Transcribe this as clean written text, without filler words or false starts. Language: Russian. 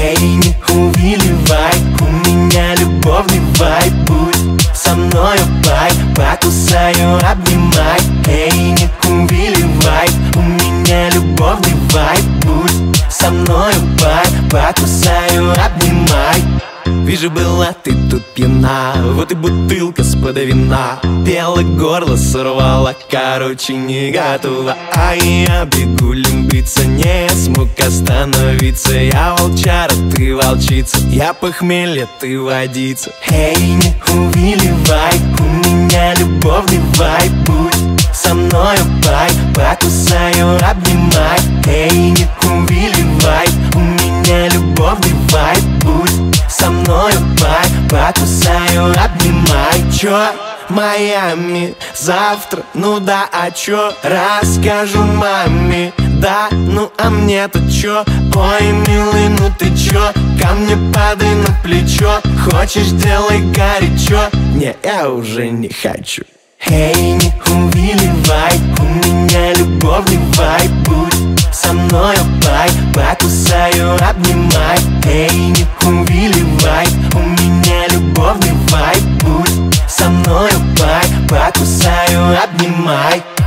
Эй, не увиливай, у меня любовный вайб. Будь со мною, пай, покусаю, обнимай. Эй, не увиливай, у меня любовный вайб. Будь со мною, пай, покусаю, обнимай. Вижу, была ты тут пьяна, вот и бутылка с-под вина. Пела горло, сорвала, короче, не готова. А я бегу лимбиться, не смог остановиться. Я волчара, ты волчица, я похмелье, ты водица. Эй, не увиливай, у меня любовный вайб. Будь со мною, пай, покусаю, обнимай. Эй, не увиливай, у меня любовный вайб. Будь со мною, пай, покусаю, обнимай. Чё, Майами, завтра, ну да, а чё? Расскажу маме, да, ну а мне-то чё? Ой, милый, ну ты чё? Ко мне падай на плечо. Хочешь, делай горячо. Не, я уже не хочу. Эй, не увиливай, у меня любовный вайб. Будь со мною, пай, покусаю, обнимай. Эй, не увиливай, у меня любовный вайб. Будь со мною, пай, покусаю, обнимай.